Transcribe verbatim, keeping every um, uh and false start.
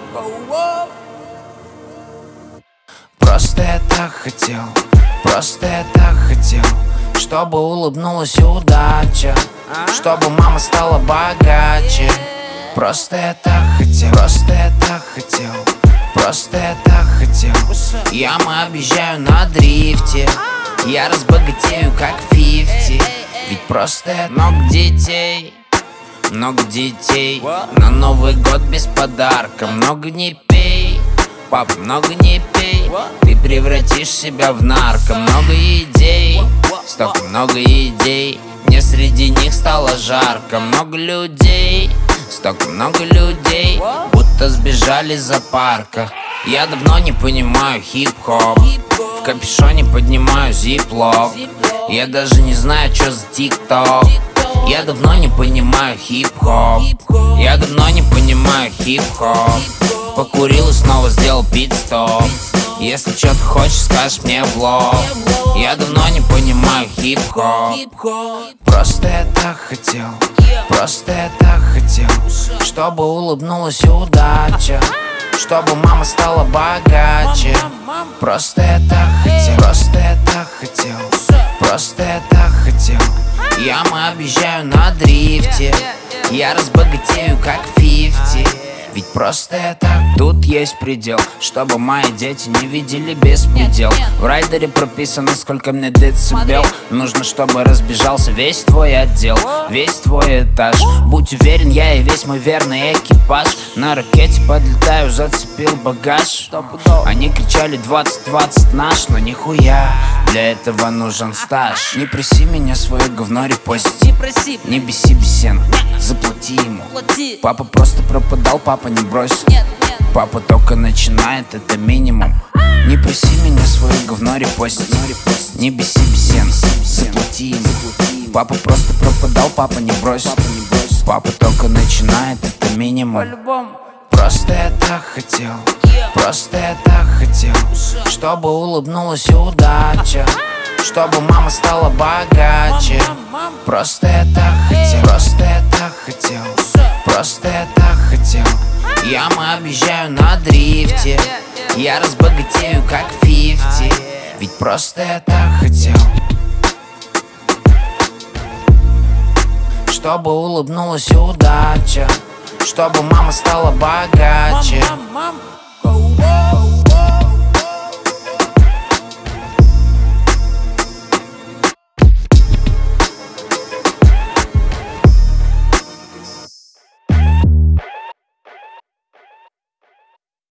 Просто я так хотел, просто я так хотел, чтобы улыбнулась удача, чтобы мама стала богаче. Просто я так хотел, просто я так хотел, просто я так хотел. Ямы объезжаю на дрифте, я разбогатею как фифти. Ведь просто я много детей, много детей. На Новый год без подарка, много не пей. Папа, много не пей, ты превратишь себя в нарко. Много идей, столько много идей, мне среди них стало жарко. Много людей, столько много людей, будто сбежали из зоопарка. Я давно не понимаю хип-хоп, в капюшоне поднимаю зиплок. Я даже не знаю, что за тик-ток. Я давно не понимаю хип-хоп, я давно не понимаю хип-хоп. Покурил и снова сделал пит-стоп. Если что-то хочешь, скажешь мне в лоб. Я давно не понимаю хип-хоп. Просто я так хотел, просто я так хотел, чтобы улыбнулась удача, чтобы мама стала богаче. Просто я так хотел, просто я так хотел, просто я так хотел. Ямы объезжаю на дрифте, я разбогатею как фифти. Ведь просто я так. Тут есть предел, чтобы мои дети не видели беспредел. В райдере прописано, сколько мне децибел. Нужно, чтобы разбежался весь твой отдел, весь твой этаж. Будь уверен, я и весь мой верный экипаж. На ракете подлетаю, зацепил багаж. Они кричали двадцать двадцать наш, но нихуя, для этого нужен стаж. Не проси меня свое говно репостить, не беси бесен, заплати ему. Папа просто пропадал, папа не бросил. Папа только начинает, это минимум. Не проси меня свое говно репостить, не беси бесен, заплати ему. Папа просто пропадал, папа не бросил. Папа только начинает, это минимум. Просто я так хотел, просто я так хотел, чтобы улыбнулась удача, чтобы мама стала богаче. Просто я так хотел, просто я так хотел, просто я так хотел. Ямы объезжаю на дрифте, я разбогатею как фифти. Ведь просто я так хотел, чтобы улыбнулась удача, чтобы мама стала богаче.